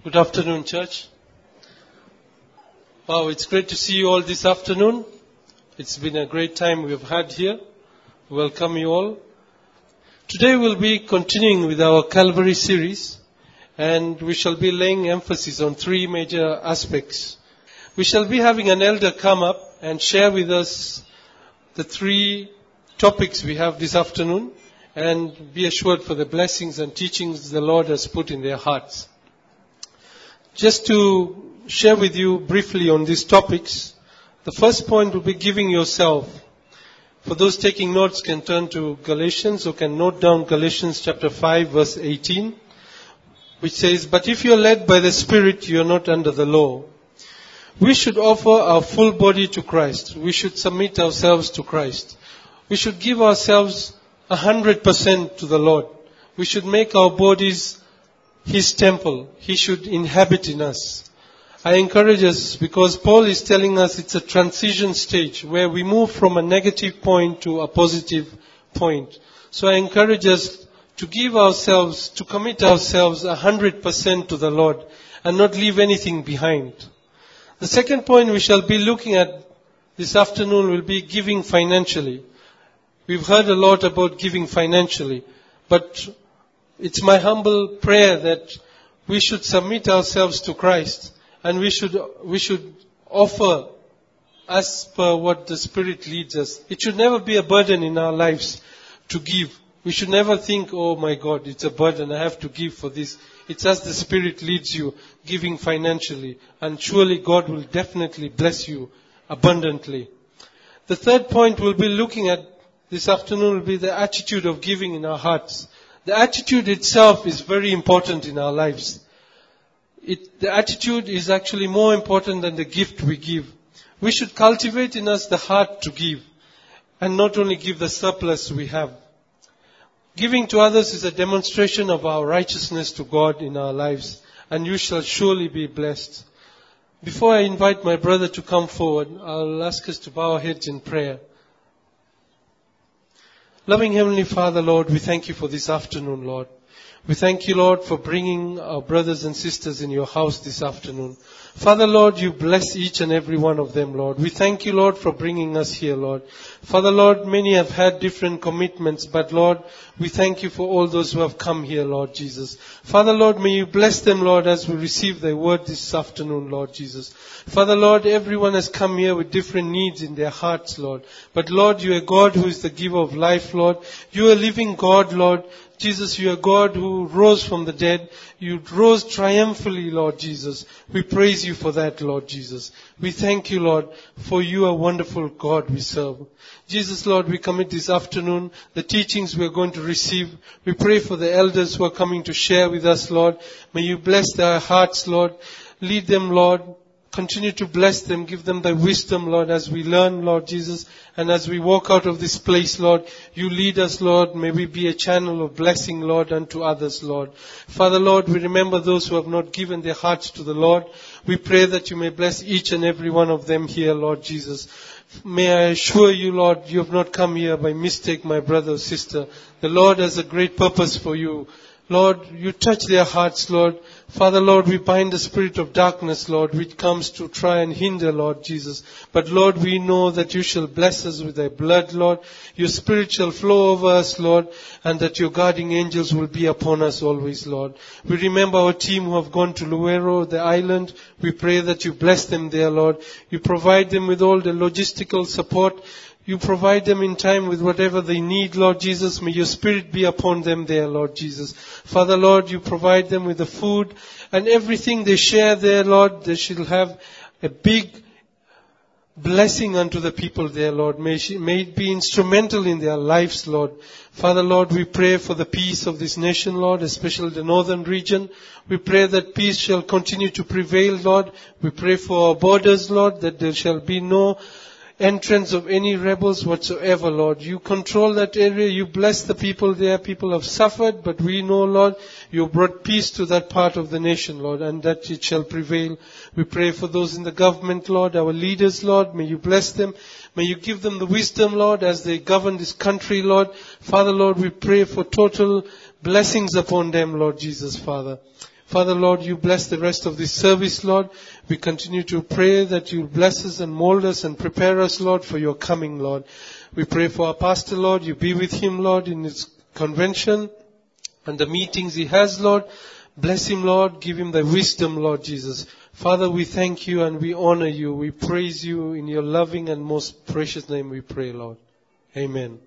Good afternoon, church. Wow, it's great to see you all this afternoon. It's been a great time we've had here. Welcome you all. Today we'll be continuing with our Calvary series, and we shall be laying emphasis on three major aspects. We shall be having an elder come up and share with us the three topics we have this afternoon, and be assured for the blessings and teachings the Lord has put in their hearts. Just to share with you briefly on these topics, the first point will be giving yourself. For those taking notes can turn to Galatians or can note down Galatians chapter 5 verse 18, which says, "But if you are led by the Spirit, you are not under the law." We should offer our full body to Christ. We should submit ourselves to Christ. We should give ourselves 100% to the Lord. We should make our bodies His temple. He should inhabit in us. I encourage us because Paul is telling us it's a transition stage where we move from a negative point to a positive point. So I encourage us to give ourselves, to commit ourselves 100% to the Lord and not leave anything behind. The second point we shall be looking at this afternoon will be giving financially. We've heard a lot about giving financially, but it's my humble prayer that we should submit ourselves to Christ and we should offer as per what the Spirit leads us. It should never be a burden in our lives to give. We should never think, oh my God, it's a burden, I have to give for this. It's as the Spirit leads you, giving financially. And surely God will definitely bless you abundantly. The third point we'll be looking at this afternoon will be the attitude of giving in our hearts. The attitude itself is very important in our lives. The attitude is actually more important than the gift we give. We should cultivate in us the heart to give and not only give the surplus we have. Giving to others is a demonstration of our righteousness to God in our lives, and you shall surely be blessed. Before I invite my brother to come forward, I'll ask us to bow our heads in prayer. Loving Heavenly Father, Lord, we thank you for this afternoon, Lord. We thank you, Lord, for bringing our brothers and sisters in your house this afternoon. Father, Lord, you bless each and every one of them, Lord. We thank you, Lord, for bringing us here, Lord. Father, Lord, many have had different commitments, but Lord, we thank you for all those who have come here, Lord Jesus. Father, Lord, may you bless them, Lord, as we receive thy word this afternoon, Lord Jesus. Father, Lord, everyone has come here with different needs in their hearts, Lord. But Lord, you are God who is the giver of life, Lord. You are a living God, Lord. Jesus, you are God who rose from the dead. You rose triumphantly, Lord Jesus. We praise you for that, Lord Jesus. We thank you, Lord, for you are wonderful God we serve. Jesus, Lord, we commit this afternoon the teachings we are going to receive. We pray for the elders who are coming to share with us, Lord. May you bless their hearts, Lord. Lead them, Lord. Continue to bless them. Give them thy wisdom, Lord, as we learn, Lord Jesus. And as we walk out of this place, Lord, you lead us, Lord. May we be a channel of blessing, Lord, unto others, Lord. Father, Lord, we remember those who have not given their hearts to the Lord. We pray that you may bless each and every one of them here, Lord Jesus. May I assure you, Lord, you have not come here by mistake, my brother or sister. The Lord has a great purpose for you. Lord, you touch their hearts, Lord. Father, Lord, we bind the spirit of darkness, Lord, which comes to try and hinder, Lord Jesus. But Lord, we know that you shall bless us with thy blood, Lord. Your spirit shall flow over us, Lord, and that your guarding angels will be upon us always, Lord. We remember our team who have gone to Luero, the island. We pray that you bless them there, Lord. You provide them with all the logistical support. You provide them in time with whatever they need, Lord Jesus. May your Spirit be upon them there, Lord Jesus. Father, Lord, you provide them with the food and everything they share there, Lord. They shall have a big blessing unto the people there, Lord. May it be instrumental in their lives, Lord. Father, Lord, we pray for the peace of this nation, Lord, especially the northern region. We pray that peace shall continue to prevail, Lord. We pray for our borders, Lord, that there shall be no entrance of any rebels whatsoever, Lord. You control that area. You bless the people there. People have suffered, but we know, Lord, you brought peace to that part of the nation, Lord, and that it shall prevail. We pray for those in the government, Lord, our leaders, Lord. May you bless them. May you give them the wisdom, Lord, as they govern this country, Lord. Father, Lord, we pray for total blessings upon them, Lord Jesus, Father. Father, Lord, you bless the rest of this service, Lord. We continue to pray that you bless us and mold us and prepare us, Lord, for your coming, Lord. We pray for our pastor, Lord. You be with him, Lord, in his convention and the meetings he has, Lord. Bless him, Lord. Give him the wisdom, Lord Jesus. Father, we thank you and we honor you. We praise you in your loving and most precious name we pray, Lord. Amen.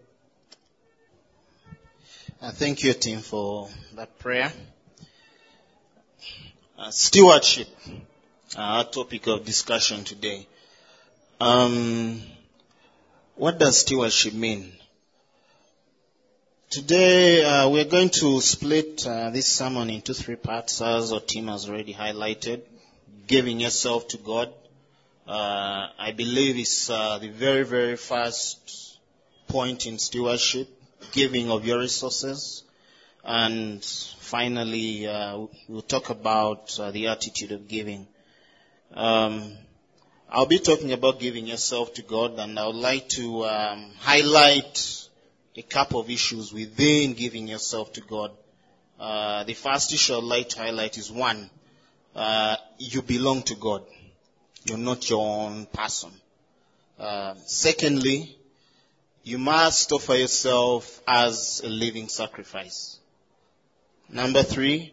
Thank you, team, for that prayer. Stewardship, our topic of discussion today. What does stewardship mean? Today, we're going to split this sermon into 3 parts, as our team has already highlighted. Giving yourself to God. I believe it's the very, very first point in stewardship. Giving of your resources. And finally, we'll talk about the attitude of giving. I'll be talking about giving yourself to God, and I would like to highlight a couple of issues within giving yourself to God. The first issue I'd like to highlight is 1, you belong to God. You're not your own person. Secondly, you must offer yourself as a living sacrifice. Number 3,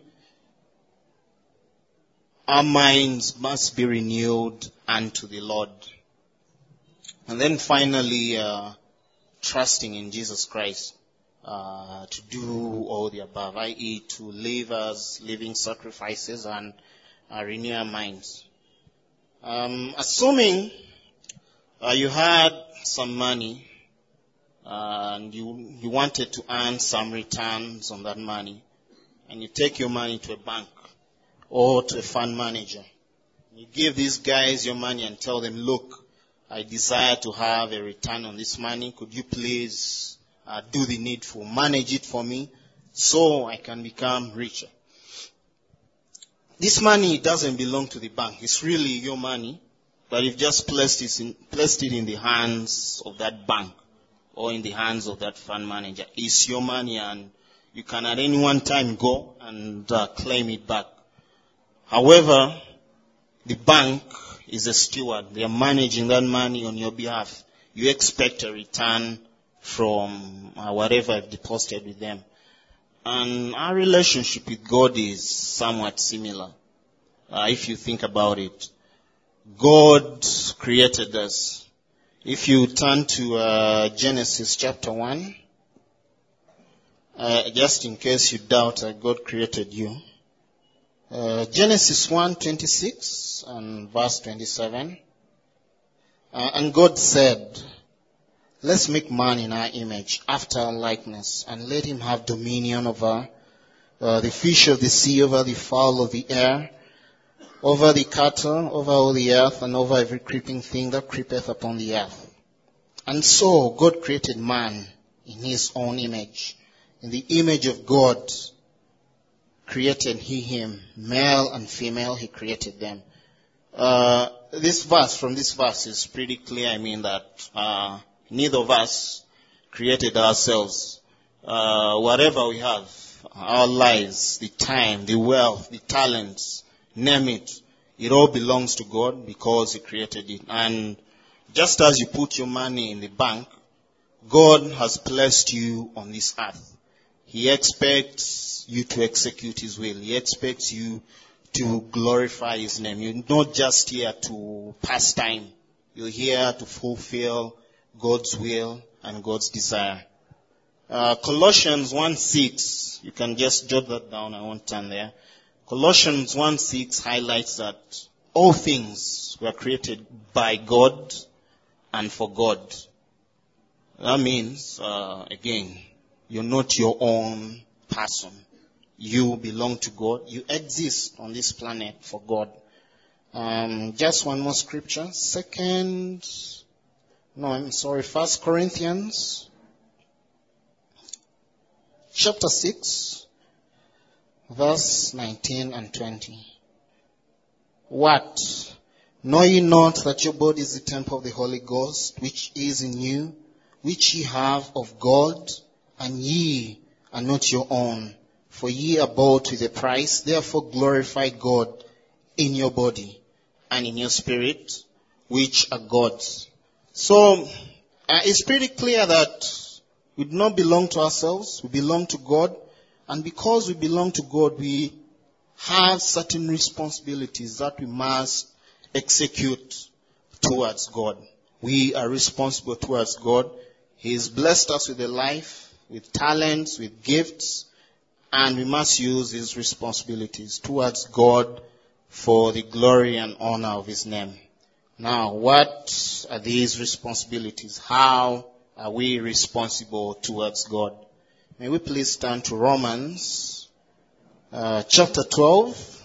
our minds must be renewed unto the Lord. And then finally, trusting in Jesus Christ to do all the above, i.e. to live as living sacrifices and renew our minds. Assuming you had some money and you wanted to earn some returns on that money, and you take your money to a bank or to a fund manager. You give these guys your money and tell them, look, I desire to have a return on this money. Could you please do the needful, manage it for me so I can become richer? This money doesn't belong to the bank. It's really your money, but you've just placed it in the hands of that bank or in the hands of that fund manager. It's your money, and you can at any one time go and claim it back. However, the bank is a steward. They are managing that money on your behalf. You expect a return from whatever I've deposited with them. And our relationship with God is somewhat similar, if you think about it. God created us. If you turn to Genesis chapter 1, just in case you doubt that God created you. Genesis 1:26 and verse 27. And God said, let's make man in our image, after our likeness, and let him have dominion over the fish of the sea, over the fowl of the air, over the cattle, over all the earth, and over every creeping thing that creepeth upon the earth. And so God created man in his own image. In the image of God created he him, male and female, he created them. From this verse is pretty clear. I mean that neither of us created ourselves. Whatever we have, our lives, the time, the wealth, the talents, name it, it all belongs to God because he created it. And just as you put your money in the bank, God has placed you on this earth. He expects you to execute his will. He expects you to glorify his name. You're not just here to pass time. You're here to fulfill God's will and God's desire. Colossians 1:6, you can just jot that down, I won't turn there. Colossians 1:6 highlights that all things were created by God and for God. That means, again, you're not your own person. You belong to God. You exist on this planet for God. Just one more scripture. 1 Corinthians chapter 6, verse 19 and 20. What? Know ye not that your body is the temple of the Holy Ghost, which is in you, which ye have of God, and ye are not your own? For ye are bought with a price, therefore glorify God in your body and in your spirit, which are God's. So, it's pretty clear that we do not belong to ourselves, we belong to God. And because we belong to God, we have certain responsibilities that we must execute towards God. We are responsible towards God. He has blessed us with a life, with talents, with gifts, and we must use these responsibilities towards God for the glory and honor of His name. Now, what are these responsibilities? How are we responsible towards God? May we please turn to Romans chapter 12,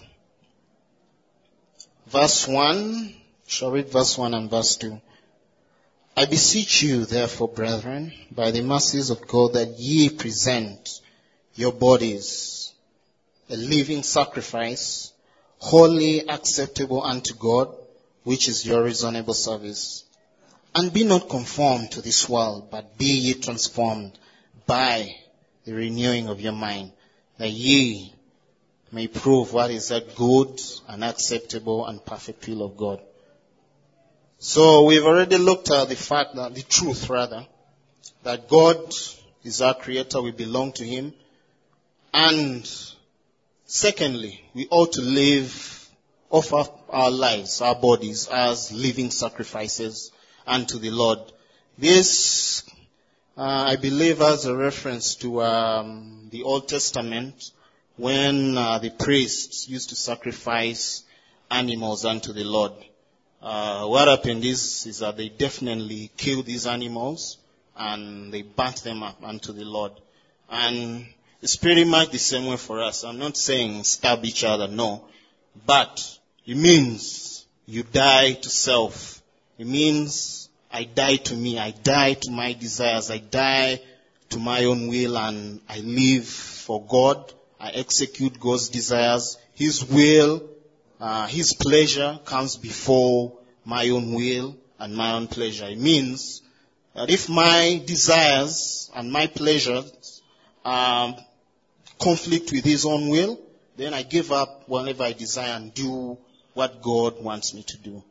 verse 1. Shall read verse 1 and verse 2. I beseech you, therefore, brethren, by the mercies of God, that ye present your bodies a living sacrifice, wholly acceptable unto God, which is your reasonable service. And be not conformed to this world, but be ye transformed by the renewing of your mind, that ye may prove what is that good and acceptable and perfect will of God. So we've already looked at the truth that God is our creator, we belong to Him. And secondly, we ought to offer our lives, our bodies, as living sacrifices unto the Lord. This, I believe, has a reference to the Old Testament, when the priests used to sacrifice animals unto the Lord. What happened is that they definitely killed these animals and they burnt them up unto the Lord. And it's pretty much the same way for us. I'm not saying stab each other, no. But it means you die to self. It means I die to me. I die to my desires. I die to my own will, and I live for God. I execute God's desires. His will, His pleasure comes before my own will and my own pleasure. It means that if my desires and my pleasures conflict with His own will, then I give up whatever I desire and do what God wants me to do.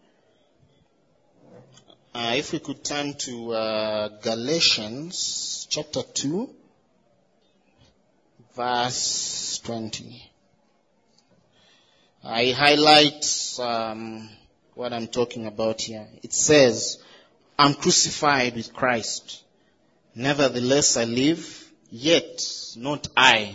If we could turn to Galatians chapter 2, verse 20. I highlight what I'm talking about here. It says, I'm crucified with Christ. Nevertheless I live, yet not I.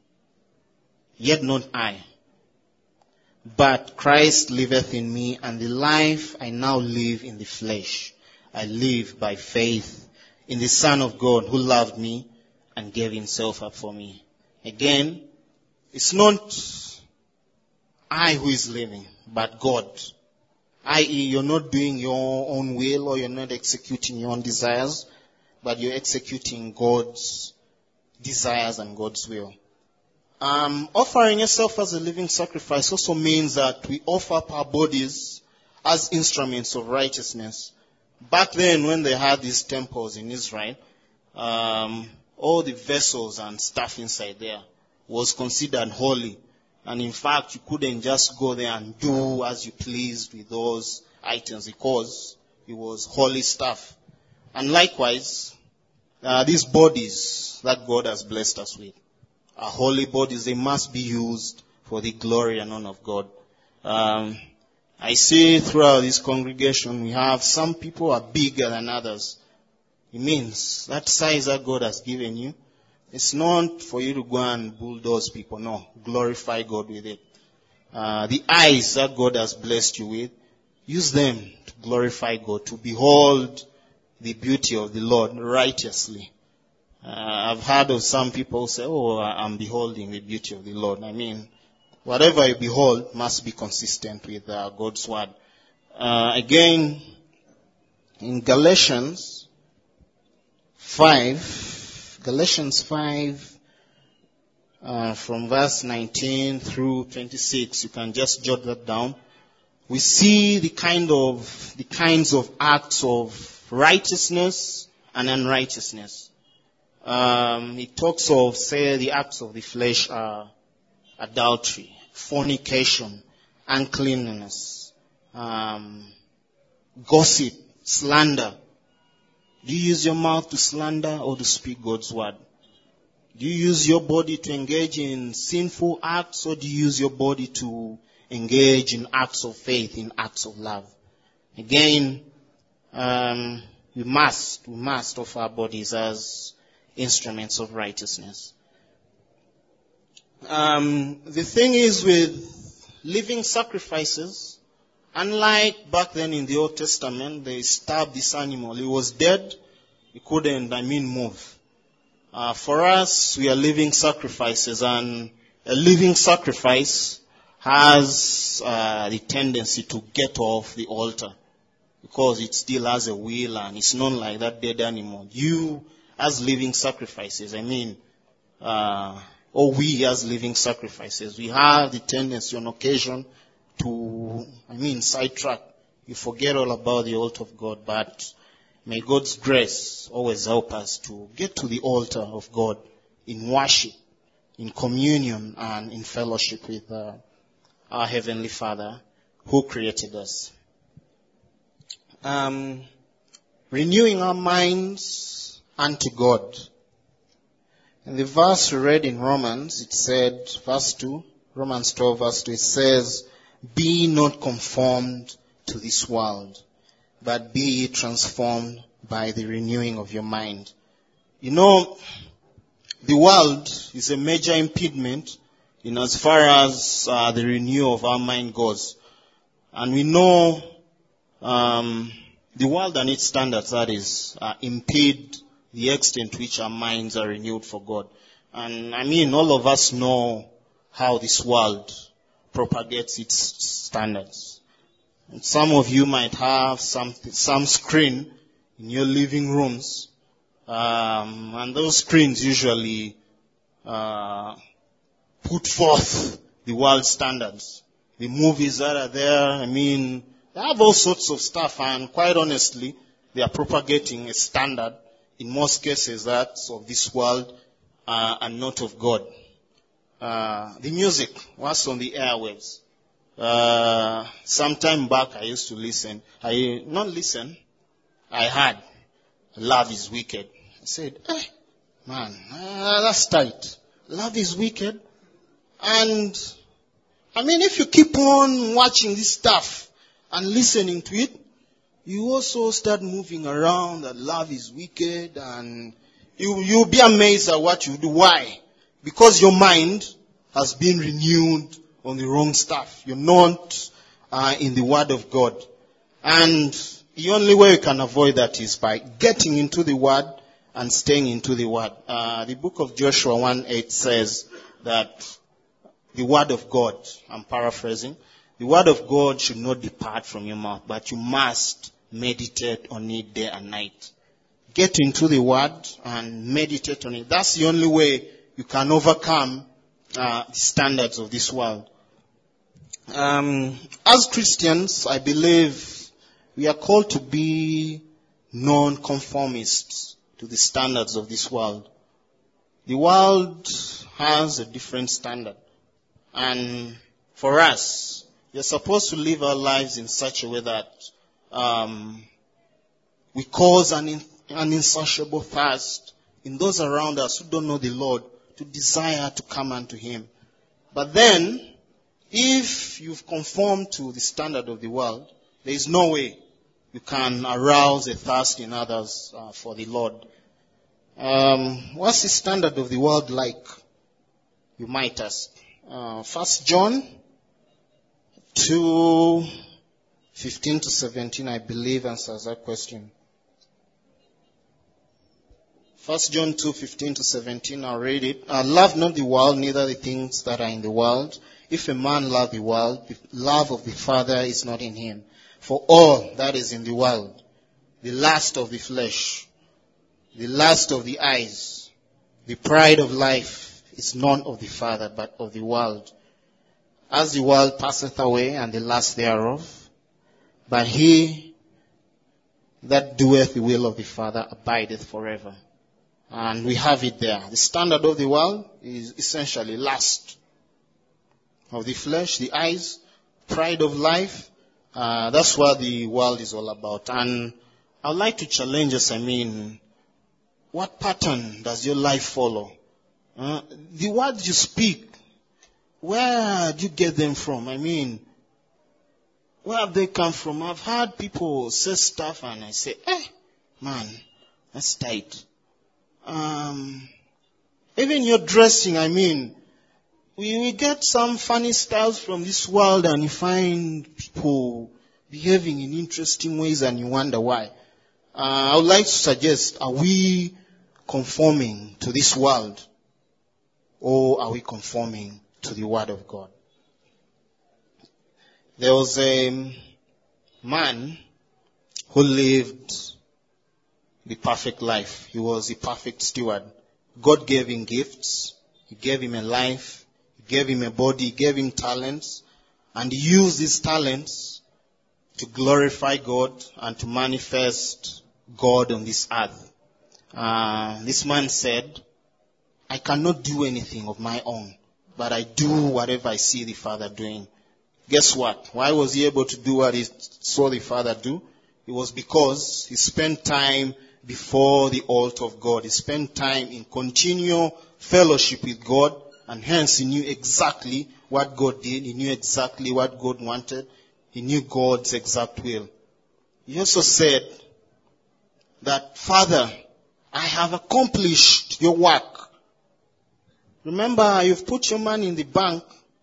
But Christ liveth in me, and the life I now live in the flesh, I live by faith in the Son of God who loved me and gave Himself up for me. Again, it's not I who is living, but God. I.e., you're not doing your own will, or you're not executing your own desires, but you're executing God's desires and God's will. Offering yourself as a living sacrifice also means that we offer up our bodies as instruments of righteousness. Back then, when they had these temples in Israel, all the vessels and stuff inside there was considered holy. And in fact, you couldn't just go there and do as you pleased with those items, because it was holy stuff. And likewise, these bodies that God has blessed us with are holy bodies. They must be used for the glory and honor of God. I see throughout this congregation, we have some people are bigger than others. It means that size that God has given you, it's not for you to go and bulldoze people. No, glorify God with it. The eyes that God has blessed you with, use them to glorify God, to behold the beauty of the Lord righteously. I've heard of some people say, I'm beholding the beauty of the Lord. I mean, whatever you behold must be consistent with God's word. Again, in Galatians 5, from verse 19 through 26, you can just jot that down. We see the kinds of acts of righteousness and unrighteousness. It talks of, say, the acts of the flesh are adultery, fornication, uncleanness, gossip, slander. Do you use your mouth to slander or to speak God's word? Do you use your body to engage in sinful acts, or do you use your body to engage in acts of faith, in acts of love? Again, we must offer our bodies as instruments of righteousness. The thing is with living sacrifices, unlike back then in the Old Testament, they stabbed this animal. It was dead. It couldn't, move. For us, we are living sacrifices, and a living sacrifice has the tendency to get off the altar because it still has a will and it's not like that dead animal. You, as living sacrifices, or we as living sacrifices, we have the tendency on occasion to, sidetrack. You forget all about the altar of God, but may God's grace always help us to get to the altar of God in worship, in communion, and in fellowship with our Heavenly Father who created us. Renewing our minds unto God. In the verse we read in Romans, it said, verse 2, Romans 12 verse 2, it says, "Be not conformed to this world, but be ye transformed by the renewing of your mind." You know, the world is a major impediment in as far as the renewal of our mind goes. And we know the world and its standards, that is, impede the extent to which our minds are renewed for God. And all of us know how this world propagates its standards. And some of you might have some screen in your living rooms, and those screens usually put forth the world standards. The movies that are there, they have all sorts of stuff, and quite honestly, they are propagating a standard, in most cases, that's of this world and not of God. The music was on the airwaves. Sometime back I used to listen. I heard Love is Wicked. I said, that's tight. Love is wicked. And, if you keep on watching this stuff and listening to it, you also start moving around that love is wicked, and you'll be amazed at what you do. Why? Because your mind has been renewed on the wrong stuff. You're not in the Word of God. And the only way you can avoid that is by getting into the Word and staying into the Word. The book of Joshua 1:8 says that the Word of God, I'm paraphrasing, the Word of God should not depart from your mouth, but you must meditate on it day and night. Get into the Word and meditate on it. That's the only way you can overcome the standards of this world. As Christians, I believe we are called to be non-conformists to the standards of this world. The world has a different standard. And for us, we are supposed to live our lives in such a way that we cause an insatiable thirst in those around us who don't know the Lord to desire to come unto Him. But then, if you've conformed to the standard of the world, there is no way you can arouse a thirst in others for the Lord. What's the standard of the world like? You might ask. 1 John 2:15-17, I believe, answers that question. 1 John 2:15-17, I'll read it. Love not the world, neither the things that are in the world. If a man love the world, the love of the Father is not in him. For all that is in the world, the lust of the flesh, the lust of the eyes, the pride of life, is none of the Father, but of the world. As the world passeth away, and the lust thereof, but he that doeth the will of the Father abideth forever. And we have it there. The standard of the world is essentially lust of the flesh, the eyes, pride of life. That's what the world is all about. And I'd like to challenge us, what pattern does your life follow? The words you speak, where do you get them from? Where have they come from? I've heard people say stuff and I say, man, that's tight. Even your dressing, we get some funny styles from this world and you find people behaving in interesting ways and you wonder why. I would like to suggest, are we conforming to this world or are we conforming to the Word of God? There was a man who lived the perfect life. He was a perfect steward. God gave him gifts. He gave him a life. He gave him a body. He gave him talents. And he used his talents to glorify God and to manifest God on this earth. This man said, I cannot do anything of my own, but I do whatever I see the Father doing. Guess what? Why was he able to do what he saw the Father do? It was because he spent time before the altar of God. He spent time in continual fellowship with God, and hence he knew exactly what God did. He knew exactly what God wanted. He knew God's exact will. He also said that, Father, I have accomplished your work. Remember, you've put your money in the bank,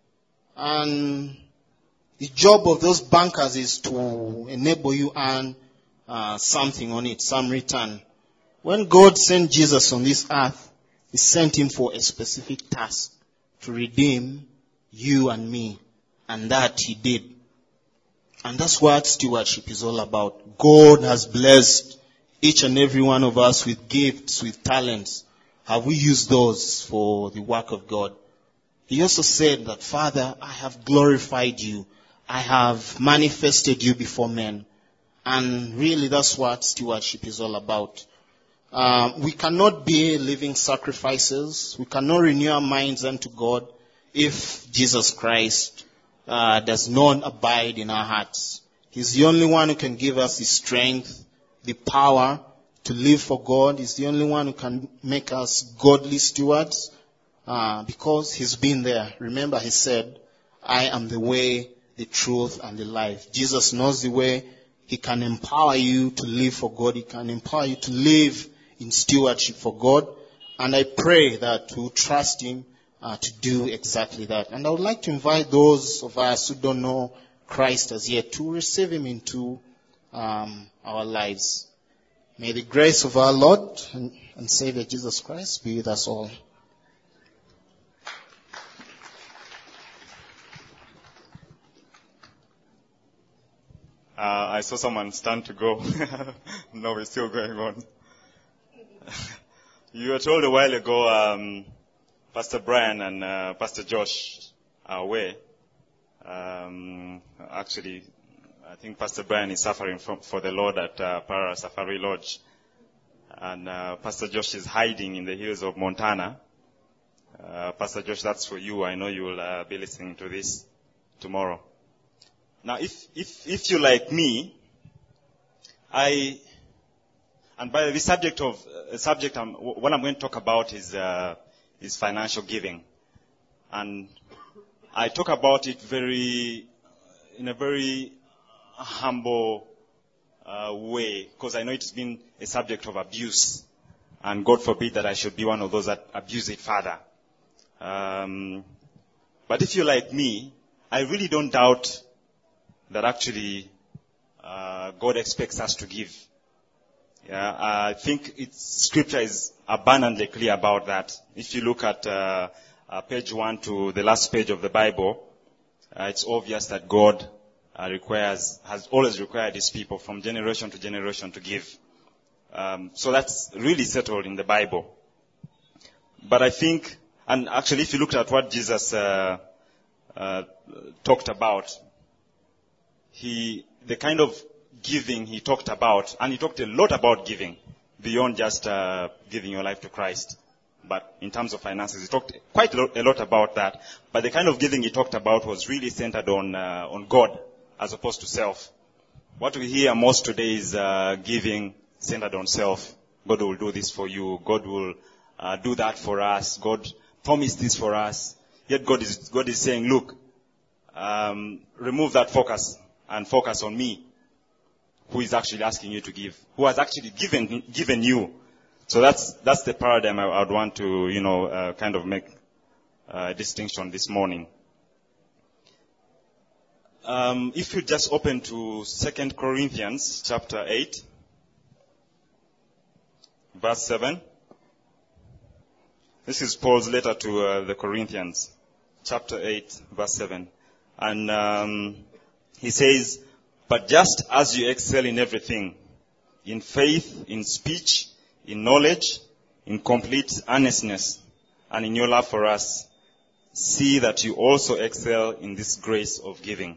and the job of those bankers is to enable you earn something on it, some return. When God sent Jesus on this earth, He sent Him for a specific task, to redeem you and me. And that He did. And that's what stewardship is all about. God has blessed each and every one of us with gifts, with talents. Have we used those for the work of God? He also said that, Father, I have glorified you. I have manifested you before men. And really that's what stewardship is all about. We cannot be living sacrifices. We cannot renew our minds unto God if Jesus Christ does not abide in our hearts. He's the only one who can give us the strength, the power to live for God. He's the only one who can make us godly stewards because He's been there. Remember, He said, I am the way, the truth, and the life. Jesus knows the way. He can empower you to live for God. He can empower you to live in stewardship for God. And I pray that we'll trust Him to do exactly that. And I would like to invite those of us who don't know Christ as yet to receive Him into our lives. May the grace of our Lord and Savior Jesus Christ be with us all. I saw someone stand to go. No, we're still going on. You were told a while ago, Pastor Brian and Pastor Josh are away. Actually, I think Pastor Brian is suffering for the Lord at Para Safari Lodge. And Pastor Josh is hiding in the hills of Montana. Pastor Josh, that's for you. I know you will be listening to this tomorrow. Now, if you like me, and by the subject what I'm going to talk about is financial giving, and I talk about it in a very humble way, because I know it's been a subject of abuse, and God forbid that I should be one of those that abuse it further. But if you like me, I really don't doubt that actually God expects us to give. Yeah, I think Scripture is abundantly clear about that. If you look at page 1 to the last page of the Bible, it's obvious that God has always required His people from generation to generation to give. So that's really settled in the Bible. But I think, and actually if you looked at what Jesus talked about, the kind of giving He talked about, and He talked a lot about giving, beyond just giving your life to Christ. But in terms of finances, he talked quite a lot about that. But the kind of giving he talked about was really centered on God as opposed to self. What we hear most today is giving centered on self. God will do this for you. God will do that for us. God promised this for us. Yet God is saying, look, remove that focus and focus on me, who is actually asking you to give, who has actually given you. So that's the paradigm I would want to, kind of make a distinction this morning. If you just open to 2 Corinthians chapter 8, verse 7. This is Paul's letter to the Corinthians, chapter 8, verse 7. And he says, but just as you excel in everything, in faith, in speech, in knowledge, in complete earnestness, and in your love for us, see that you also excel in this grace of giving.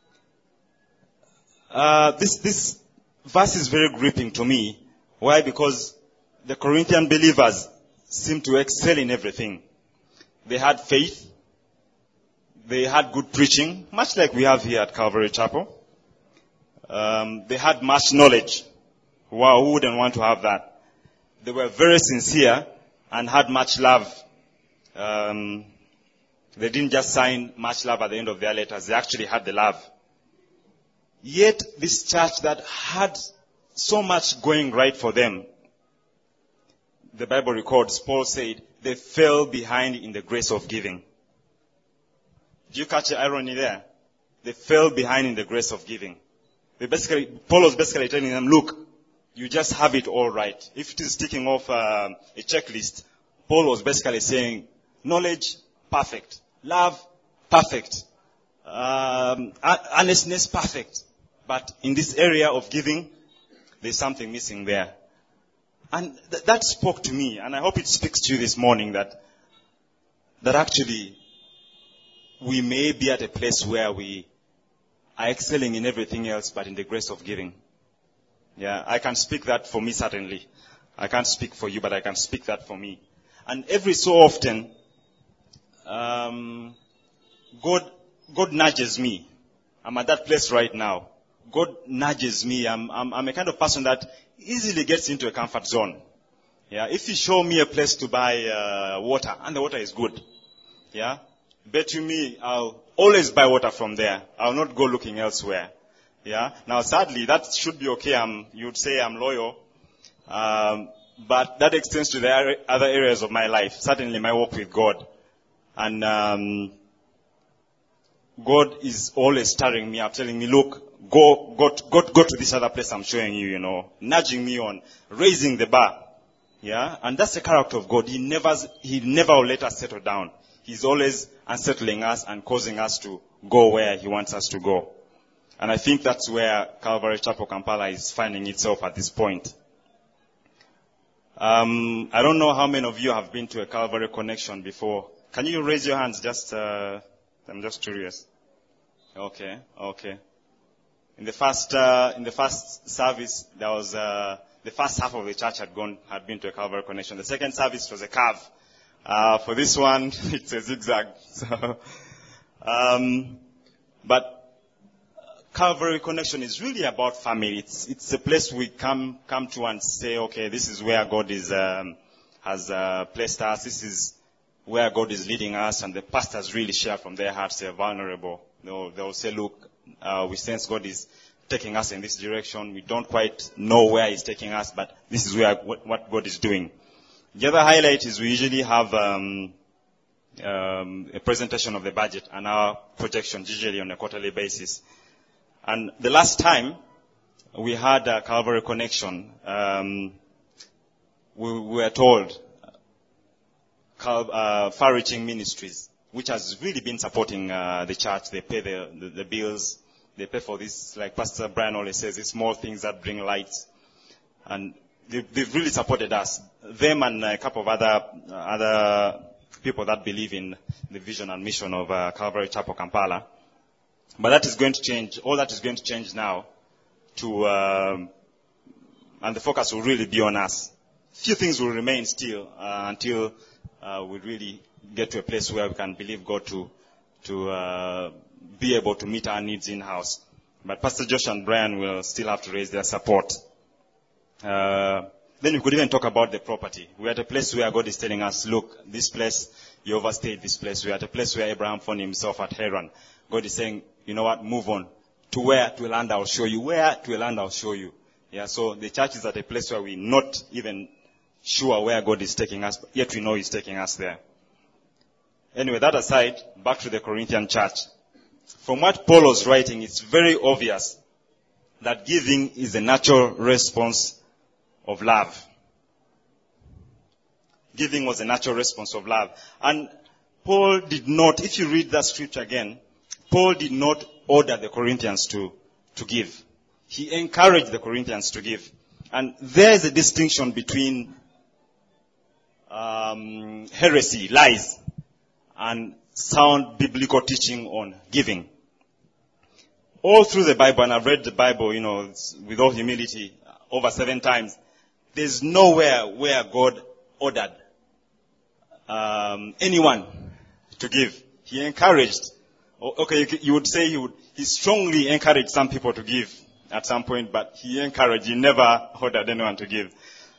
This verse is very gripping to me. Why? Because the Corinthian believers seemed to excel in everything. They had faith. They had good preaching, much like we have here at Calvary Chapel. They had much knowledge. Wow, who wouldn't want to have that? They were very sincere and had much love. They didn't just sign much love at the end of their letters. They actually had the love. Yet this church that had so much going right for them, the Bible records, Paul said, they fell behind in the grace of giving. Do you catch the irony there? They fell behind in the grace of giving. Paul was basically telling them, look, you just have it all right. If it is ticking off a checklist, Paul was basically saying, knowledge, perfect. Love, perfect. Earnestness, perfect. But in this area of giving, there's something missing there. And that spoke to me, and I hope it speaks to you this morning that actually we may be at a place where we are excelling in everything else but in the grace of giving. Yeah, I can speak that for me certainly. I can't speak for you, but I can speak that for me. And every so often, God nudges me. I'm at that place right now. God nudges me. I'm a kind of person that easily gets into a comfort zone. Yeah, if you show me a place to buy water, and the water is good, yeah, bet you me, I'll always buy water from there. I'll not go looking elsewhere. Yeah. Now, sadly, that should be okay. You'd say I'm loyal, but that extends to the other areas of my life. Certainly, my walk with God, and God is always stirring me up, telling me, look, go to this other place I'm showing you, nudging me on, raising the bar. Yeah, and that's the character of God. He never will let us settle down. He's always unsettling us and causing us to go where He wants us to go. And I think that's where Calvary Chapel Kampala is finding itself at this point. I don't know how many of you have been to a Calvary Connection before. Can you raise your hands? I'm just curious. Okay. In the first service, there was the first half of the church had been to a Calvary Connection. The second service was a curve. For this one, it's a zigzag. So, but Calvary Connection is really about family. It's a place we come to and say, okay, this is where God has placed us. This is where God is leading us, and the pastors really share from their hearts. They're vulnerable. They'll say, look, we sense God is taking us in this direction. We don't quite know where He's taking us, but this is what God is doing. The other highlight is we usually have a presentation of the budget and our projections, usually on a quarterly basis. And the last time we had a Calvary Connection, we were told Far-Reaching Ministries, which has really been supporting the church. They pay the bills. They pay for this, like Pastor Brian always says, these small things that bring light. And they've really supported us. Them and a couple of other people that believe in the vision and mission of Calvary Chapel Kampala. But that is going to change. All that is going to change now to and the focus will really be on us. Few things will remain still until we really get to a place where we can believe God to be able to meet our needs in-house. But Pastor Josh and Brian will still have to raise their support. Then we could even talk about the property. We're at a place where God is telling us, look, this place, you overstayed this place. We're at a place where Abraham found himself at Haran. God is saying, you know what, move on. To where? To a land I'll show you. Where? To a land I'll show you. Yeah, so the church is at a place where we're not even sure where God is taking us, but yet we know He's taking us there. Anyway, that aside, back to the Corinthian church. From what Paul was writing, it's very obvious that giving is a natural response of love. Giving was a natural response of love. And Paul did not, if you read that scripture again, Paul did not order the Corinthians to give. He encouraged the Corinthians to give. And there is a distinction between heresy, lies, and sound biblical teaching on giving. All through the Bible, and I've read the Bible, with all humility, over 7 times, there's nowhere where God ordered anyone to give. He encouraged. Okay, you would say he strongly encouraged some people to give at some point, but he never ordered anyone to give.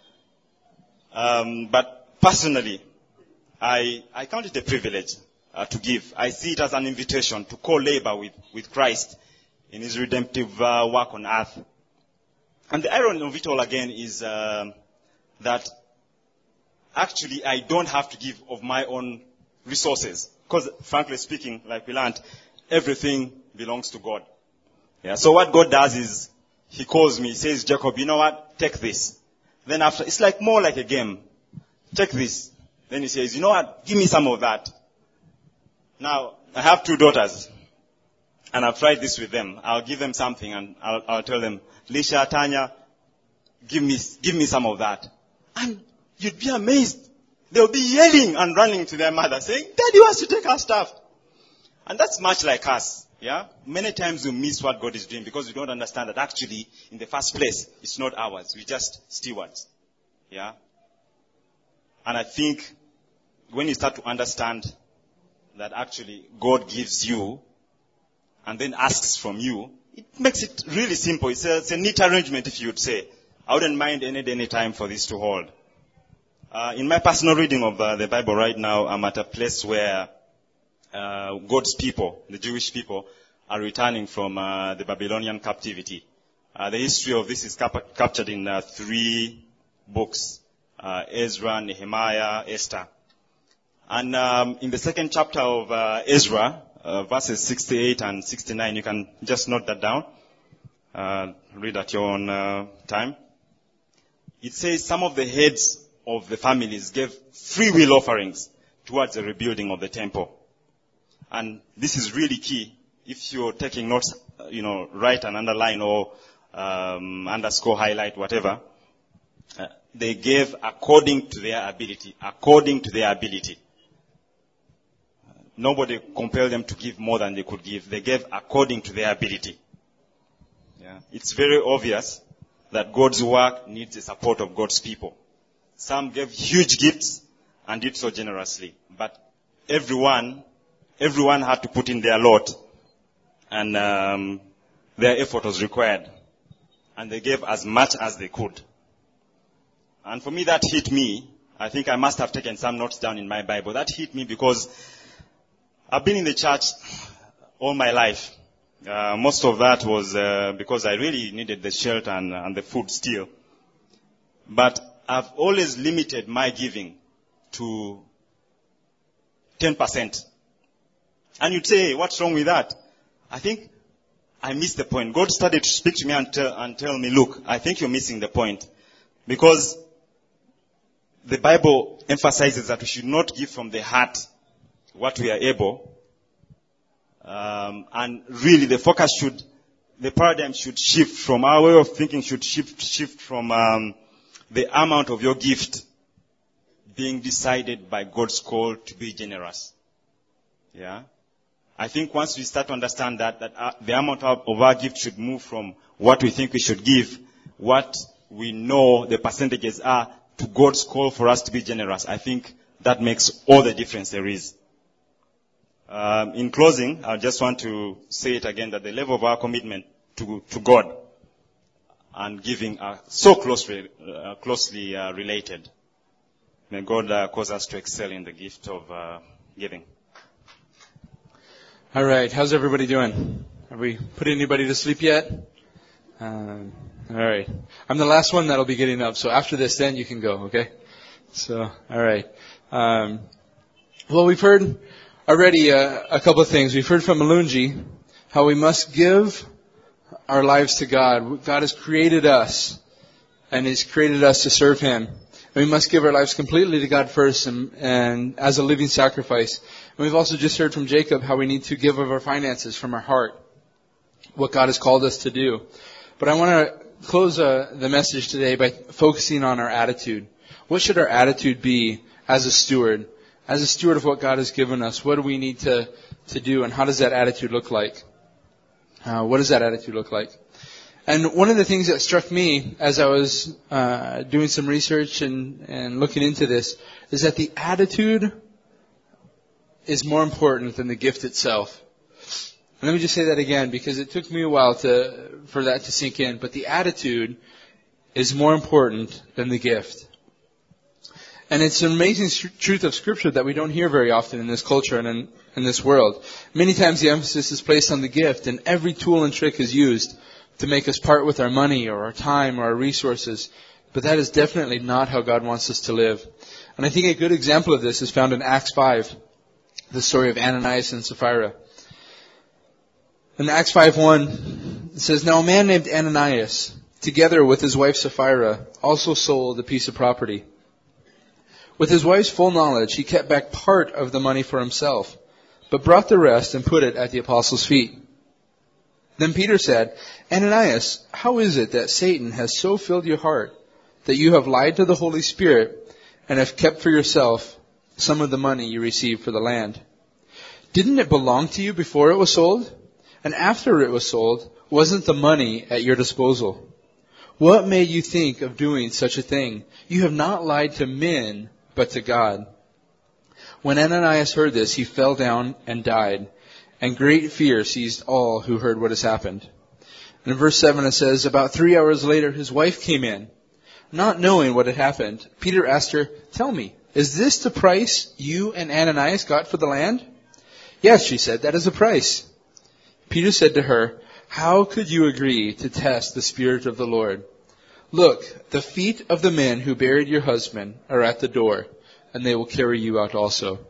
But personally, I count it a privilege to give. I see it as an invitation to co-labor with Christ in His redemptive work on earth. And the irony of it all again is that actually I don't have to give of my own resources. Because frankly speaking, like we learned, everything belongs to God. Yeah. So what God does is, He calls me, He says, Jacob, you know what? Take this. Then after, it's more like a game. Take this. Then He says, you know what? Give me some of that. Now, I have 2 daughters. And I've tried this with them. I'll give them something and I'll tell them, Lisha, Tanya, give me some of that. And you'd be amazed. They'll be yelling and running to their mother saying, Daddy wants to take our stuff. And that's much like us. Yeah? Many times we miss what God is doing because we don't understand that actually, in the first place, it's not ours. We're just stewards. Yeah? And I think when you start to understand that actually God gives you and then asks from you, it makes it really simple. It's a neat arrangement, if you would say. I wouldn't mind any time for this to hold. In my personal reading of the Bible right now, I'm at a place where God's people, the Jewish people, are returning from the Babylonian captivity. The history of this is captured in 3 books, Ezra, Nehemiah, Esther. And in the 2nd chapter of Ezra, verses 68 and 69, you can just note that down. Read at your own time. It says some of the heads of the families gave free will offerings towards the rebuilding of the temple. And this is really key. If you're taking notes, write and underline or underscore, highlight, whatever. They gave according to their ability. According to their ability. Nobody compelled them to give more than they could give. They gave according to their ability. Yeah. It's very obvious that God's work needs the support of God's people. Some gave huge gifts and did so generously. But everyone had to put in their lot. And their effort was required. And they gave as much as they could. And for me, that hit me. I think I must have taken some notes down in my Bible. That hit me because I've been in the church all my life. Most of that was because I really needed the shelter and the food still. But I've always limited my giving to 10%. And you'd say, what's wrong with that? I think I missed the point. God started to speak to me and tell me, look, I think you're missing the point. Because the Bible emphasizes that we should not give from the heart what we are able. And really the paradigm should shift from, our way of thinking should shift from the amount of your gift being decided by God's call to be generous. Yeah. I think once we start to understand that the amount of our gift should move from what we think we should give, what we know the percentages are to God's call for us to be generous, I think that makes all the difference there is. In closing, I just want to say it again that the level of our commitment to God and giving are so closely related. May God cause us to excel in the gift of giving. All right, how's everybody doing? Have we put anybody to sleep yet? All right. I'm the last one that'll be getting up, so after this, then you can go, okay? So, all right. Well, we've heard already a couple of things. We've heard from Malunji how we must give our lives to God. God has created us, and He's created us to serve Him. And we must give our lives completely to God first and as a living sacrifice. And we've also just heard from Jacob how we need to give of our finances from our heart, what God has called us to do. But I want to close the message today by focusing on our attitude. What should our attitude be as a steward? As a steward of what God has given us, what do we need to do, and how does that attitude look like? What does that attitude look like? And one of the things that struck me as I was doing some research and looking into this is that the attitude is more important than the gift itself. And let me just say that again, because it took me a while for that to sink in. But the attitude is more important than the gift. And it's an amazing truth of Scripture that we don't hear very often in this culture and in this world. Many times the emphasis is placed on the gift, and every tool and trick is used to make us part with our money or our time or our resources. But that is definitely not how God wants us to live. And I think a good example of this is found in Acts 5, the story of Ananias and Sapphira. In Acts 5:1, it says, "Now a man named Ananias, together with his wife Sapphira, also sold a piece of property. With his wife's full knowledge, he kept back part of the money for himself, but brought the rest and put it at the apostles' feet. Then Peter said, 'Ananias, how is it that Satan has so filled your heart that you have lied to the Holy Spirit and have kept for yourself some of the money you received for the land? Didn't it belong to you before it was sold? And after it was sold, wasn't the money at your disposal? What made you think of doing such a thing? You have not lied to men, but to God.' When Ananias heard this, he fell down and died, and great fear seized all who heard what has happened." And in verse 7 it says, "About 3 hours later his wife came in. Not knowing what had happened, Peter asked her, 'Tell me, is this the price you and Ananias got for the land?' 'Yes,' she said, 'that is the price.' Peter said to her, 'How could you agree to test the Spirit of the Lord? Look, the feet of the men who buried your husband are at the door, and they will carry you out also.'"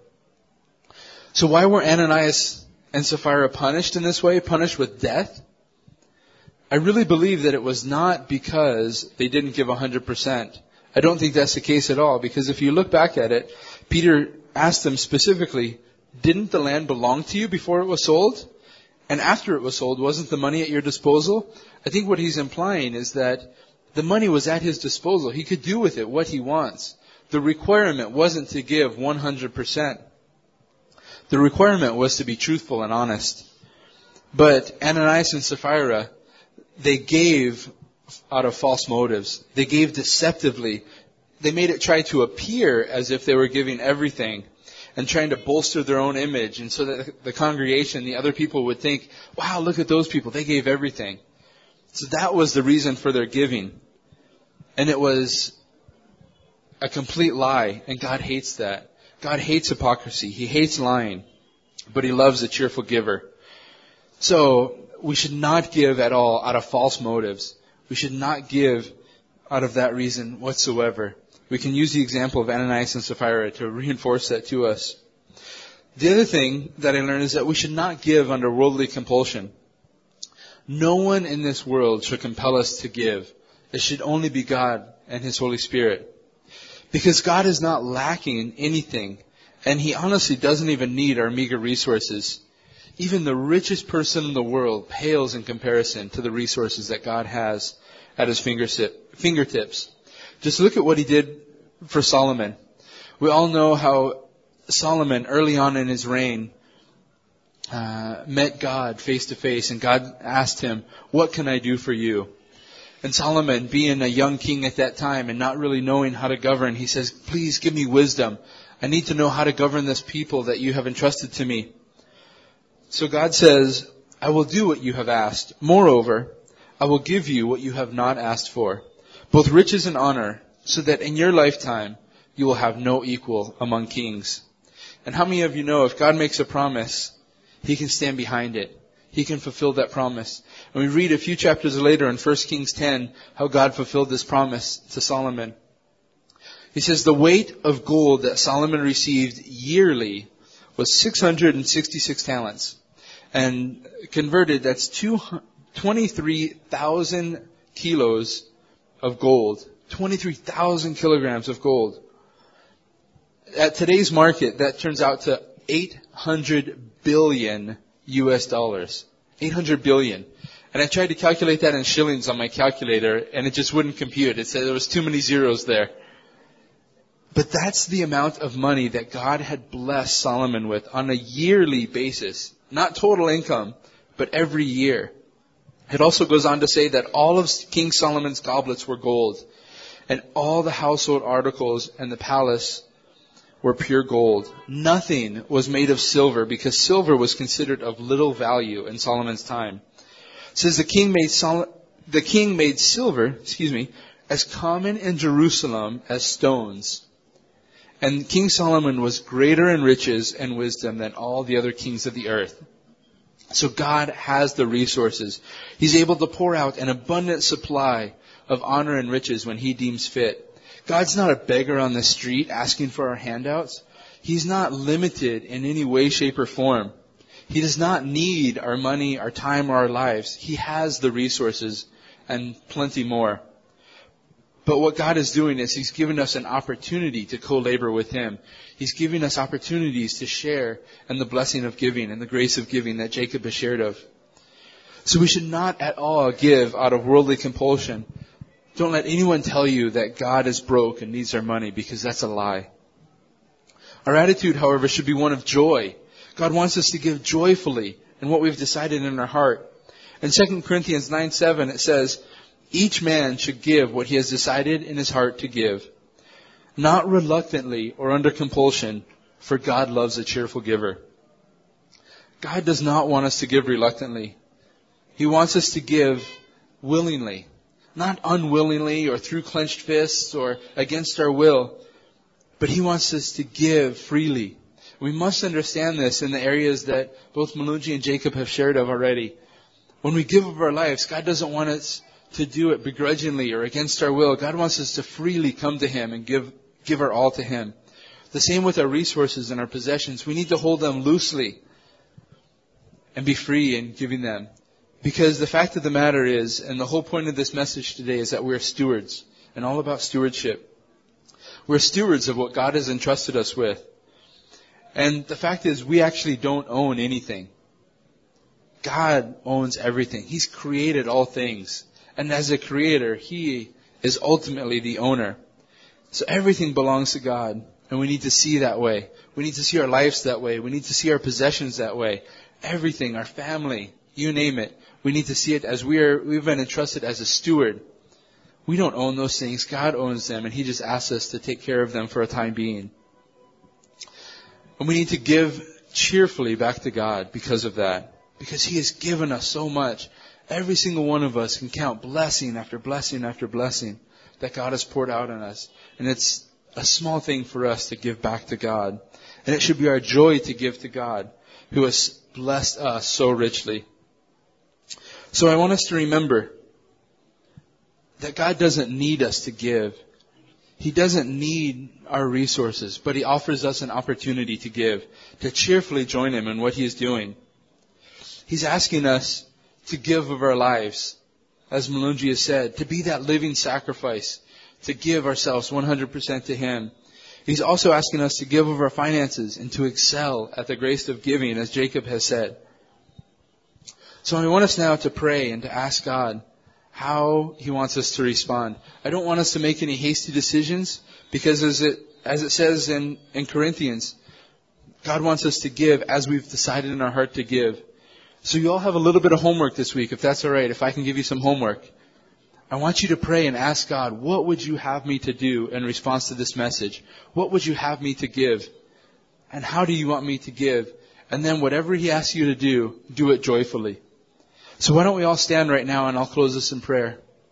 So why were Ananias and Sapphira punished in this way, punished with death? I really believe that it was not because they didn't give 100%. I don't think that's the case at all, because if you look back at it, Peter asked them specifically, "Didn't the land belong to you before it was sold? And after it was sold, wasn't the money at your disposal?" I think what he's implying is that the money was at his disposal. He could do with it what he wants. The requirement wasn't to give 100%. The requirement was to be truthful and honest. But Ananias and Sapphira, they gave out of false motives. They gave deceptively. They made it try to appear as if they were giving everything and trying to bolster their own image, and so that the congregation, the other people would think, "Wow, look at those people. They gave everything." So that was the reason for their giving. And it was a complete lie, and God hates that. God hates hypocrisy. He hates lying, but He loves a cheerful giver. So we should not give at all out of false motives. We should not give out of that reason whatsoever. We can use the example of Ananias and Sapphira to reinforce that to us. The other thing that I learned is that we should not give under worldly compulsion. No one in this world should compel us to give. It should only be God and His Holy Spirit. Because God is not lacking anything, and He honestly doesn't even need our meager resources. Even the richest person in the world pales in comparison to the resources that God has at His fingertips. Just look at what He did for Solomon. We all know how Solomon, early on in his reign, met God face to face, and God asked him, "What can I do for you?" And Solomon, being a young king at that time and not really knowing how to govern, he says, please give me wisdom. I need to know how to govern this people that you have entrusted to me. So God says, I will do what you have asked. Moreover, I will give you what you have not asked for, both riches and honor, so that in your lifetime you will have no equal among kings. And how many of you know if God makes a promise, He can stand behind it. He can fulfill that promise. And we read a few chapters later in 1 Kings 10 how God fulfilled this promise to Solomon. He says the weight of gold that Solomon received yearly was 666 talents. And converted, that's 23,000 kilos of gold. 23,000 kilograms of gold. At today's market, that turns out to 800 billion US dollars. 800 billion. And I tried to calculate that in shillings on my calculator, and it just wouldn't compute. It said there was too many zeros there. But that's the amount of money that God had blessed Solomon with on a yearly basis. Not total income, but every year. It also goes on to say that all of King Solomon's goblets were gold. And all the household articles in the palace were pure gold. Nothing was made of silver because silver was considered of little value in Solomon's time. It says the king made silver, as common in Jerusalem as stones. And King Solomon was greater in riches and wisdom than all the other kings of the earth. So God has the resources. He's able to pour out an abundant supply of honor and riches when He deems fit. God's not a beggar on the street asking for our handouts. He's not limited in any way, shape, or form. He does not need our money, our time, or our lives. He has the resources and plenty more. But what God is doing is He's given us an opportunity to co-labor with Him. He's giving us opportunities to share in the blessing of giving and the grace of giving that Jacob has shared of. So we should not at all give out of worldly compulsion. Don't let anyone tell you that God is broke and needs our money, because that's a lie. Our attitude, however, should be one of joy. God wants us to give joyfully in what we've decided in our heart. In 2 Corinthians 9:7 it says, each man should give what he has decided in his heart to give, not reluctantly or under compulsion, for God loves a cheerful giver. God does not want us to give reluctantly. He wants us to give willingly. Not unwillingly or through clenched fists or against our will. But He wants us to give freely. We must understand this in the areas that both Malunji and Jacob have shared of already. When we give of our lives, God doesn't want us to do it begrudgingly or against our will. God wants us to freely come to Him and give our all to Him. The same with our resources and our possessions. We need to hold them loosely and be free in giving them. Because the fact of the matter is, and the whole point of this message today is that we're stewards, and all about stewardship. We're stewards of what God has entrusted us with. And the fact is, we actually don't own anything. God owns everything. He's created all things. And as a creator, He is ultimately the owner. So everything belongs to God, and we need to see that way. We need to see our lives that way. We need to see our possessions that way. Everything, our family, you name it. We need to see it as we've been entrusted as a steward. We don't own those things. God owns them, and He just asks us to take care of them for a time being. And we need to give cheerfully back to God because of that. Because He has given us so much. Every single one of us can count blessing after blessing after blessing that God has poured out on us. And it's a small thing for us to give back to God. And it should be our joy to give to God, who has blessed us so richly. So I want us to remember that God doesn't need us to give. He doesn't need our resources, but He offers us an opportunity to give, to cheerfully join Him in what He is doing. He's asking us to give of our lives, as Malunji has said, to be that living sacrifice, to give ourselves 100% to Him. He's also asking us to give of our finances and to excel at the grace of giving, as Jacob has said. So I want us now to pray and to ask God how He wants us to respond. I don't want us to make any hasty decisions, because as it says in Corinthians, God wants us to give as we've decided in our heart to give. So you all have a little bit of homework this week, if that's all right, if I can give you some homework. I want you to pray and ask God, what would you have me to do in response to this message? What would you have me to give? And how do you want me to give? And then whatever He asks you to do it joyfully. So why don't we all stand right now, and I'll close this in prayer.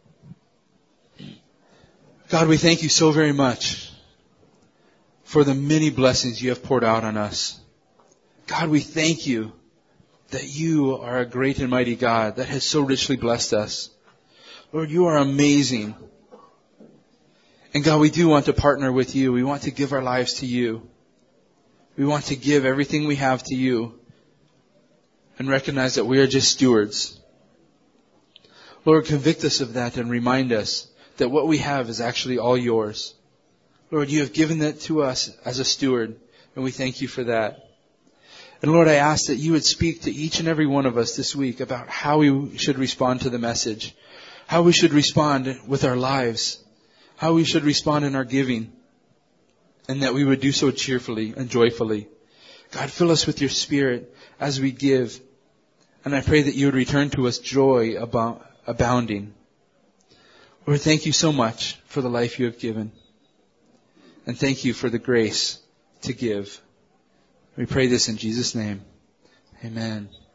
God, we thank you so very much for the many blessings you have poured out on us. God, we thank you that you are a great and mighty God that has so richly blessed us. Lord, you are amazing. And God, we do want to partner with you. We want to give our lives to you. We want to give everything we have to you and recognize that we are just stewards. Lord, convict us of that and remind us that what we have is actually all yours. Lord, you have given that to us as a steward, and we thank you for that. And Lord, I ask that you would speak to each and every one of us this week about how we should respond to the message, how we should respond with our lives, how we should respond in our giving, and that we would do so cheerfully and joyfully. God, fill us with your Spirit as we give, and I pray that you would return to us joy abounding. Lord, thank you so much for the life you have given, and thank you for the grace to give. We pray this in Jesus' name. Amen.